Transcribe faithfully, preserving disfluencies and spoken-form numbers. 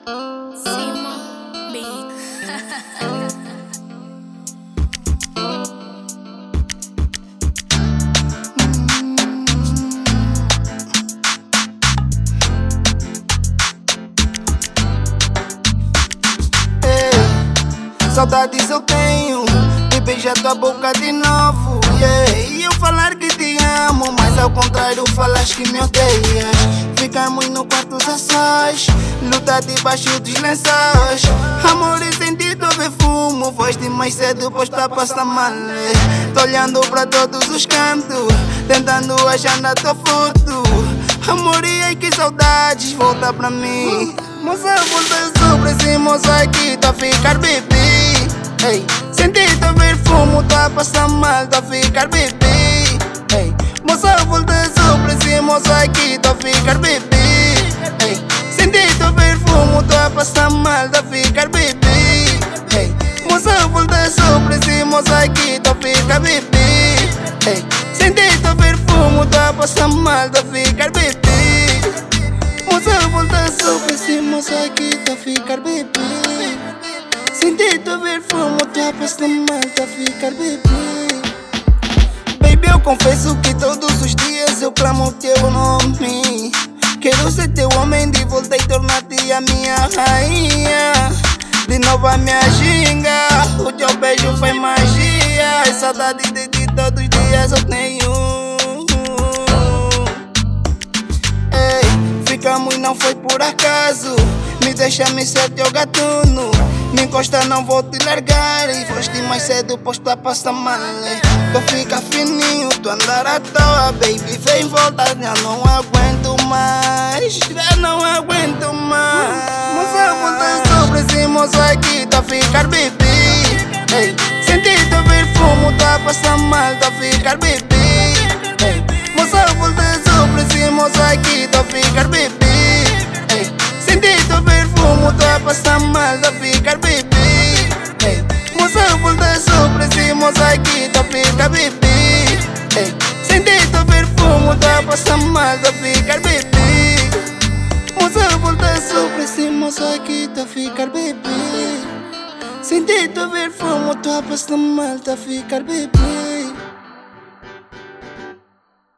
Simo Beat. Saudades eu tenho de beijar tua boca de novo, yeah. E eu falar que te amo, mas ao contrário falas que me odeias. Ficamos no quarto a sós, luta debaixo dos lençóis. Amor e sentido fumo, voz de mais cedo posta passa mal. Tô olhando pra todos os cantos, tentando achar na tua foto. Amor e ai que saudades, volta pra mim. Moça, volta sobre esse moça aqui, tá a ficar bebê. Ei, senti teu perfume, tá a passar mal, tá a ficar bebê. Ei, moça, volta sobre esse moça aqui, tá a ficar bebê. Ei, senti teu perfume, tá a passar mal, tá a ficar bebê. Ei, moça, volta sobre esse moça aqui, tá a ficar bebê. Ei, senti teu perfume, tá a passar mal, tá a ficar bebê. Moça, volta sobre esse moça aqui, tá a ficar bebê. Senti teu perfume, tá a passar mal, tá a ficar bebê. Baby, eu confesso que todos os dias eu clamo teu nome. Quero ser teu homem de volta e tornar-te a minha rainha. De novo a minha ginga, o teu beijo foi magia. E saudade de ti todos os dias eu tenho. Ei, ficamos não foi por acaso. Me deixa-me ser teu gatuno. Me encosta, não vou te largar. E foste mais cedo, posto a passar mal. Tu fica fininho, tu andar à toa. Baby, vem volta, já não aguento mais. Já não aguento mais. Moça, volta sobre esse moço aqui, tá a ficar bebê. Ei, senti teu perfume, tá a passar mal, tá a ficar bebê. Ei, moça, volta sobre esse moço aqui, tá a ficar bebê. Ei, senti teu perfume, tá a passar mal, tá a ficar bebê. Ei, moça, volta sobre esse moço aqui, tá a ficar bebê. Ei, senti teu perfume, tá a passar mal, tá a ficar bebê. Moça, volta sobre esse moço aqui, tá a ficar bebê. Senti teu perfume, tá a passar mal, tá a ficar bebê.